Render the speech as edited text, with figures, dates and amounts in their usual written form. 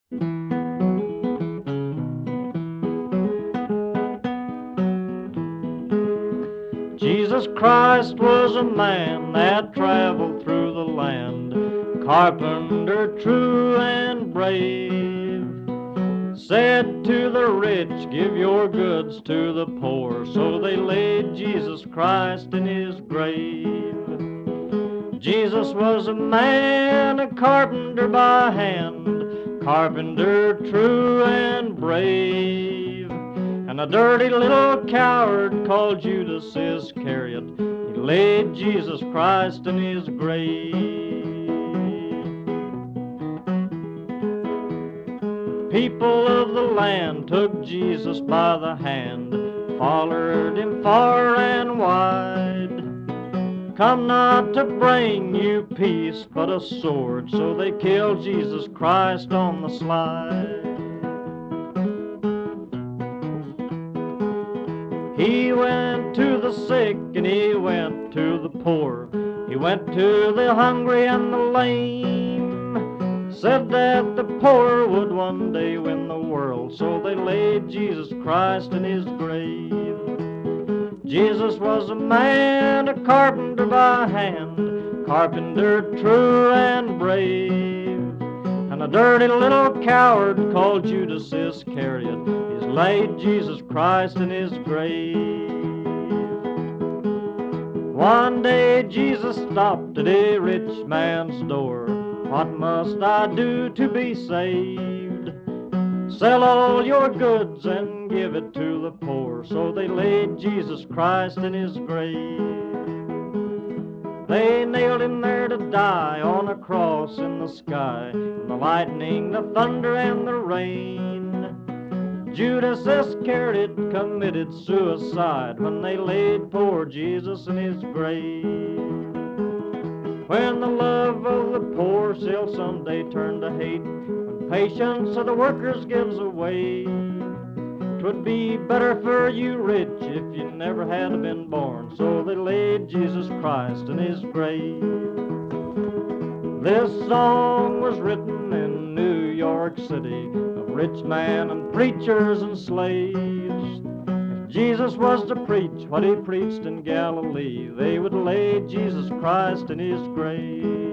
Jesus Christ was a man that traveled through the land, carpenter true and brave. Said to the rich, give your goods to the poor, so they laid Jesus Christ in his grave. Jesus was a man, a carpenter by hand, carpenter true and brave. And a dirty little coward called Judas Iscariot, he laid Jesus Christ in his grave. People of the land took Jesus by the hand, followed him far and wide. Come not to bring you peace, but a sword, so they killed Jesus Christ on the slide. He went to the sick and he went to the poor, he went to the hungry and the lame. Said that the poor would one day win the world, so they laid Jesus Christ in his grave. Jesus was a man, a carpenter by hand, carpenter true and brave. And a dirty little coward called Judas Iscariot, he's laid Jesus Christ in his grave. One day Jesus stopped at a rich man's door. What must I do to be saved? Sell all your goods and give it to the poor. So they laid Jesus Christ in his grave. They nailed him there to die on a cross in the sky, in the lightning, the thunder, and the rain. Judas Iscariot committed suicide when they laid poor Jesus in his grave. When the love of the poor shall someday turn to hate, when patience of the workers gives away, 'twould be better for you rich if you never had been born. So they laid Jesus Christ in his grave. This song was written in New York City of rich men and preachers and slaves. If Jesus was to preach what he preached in Galilee, they would lay Jesus Christ in his grave.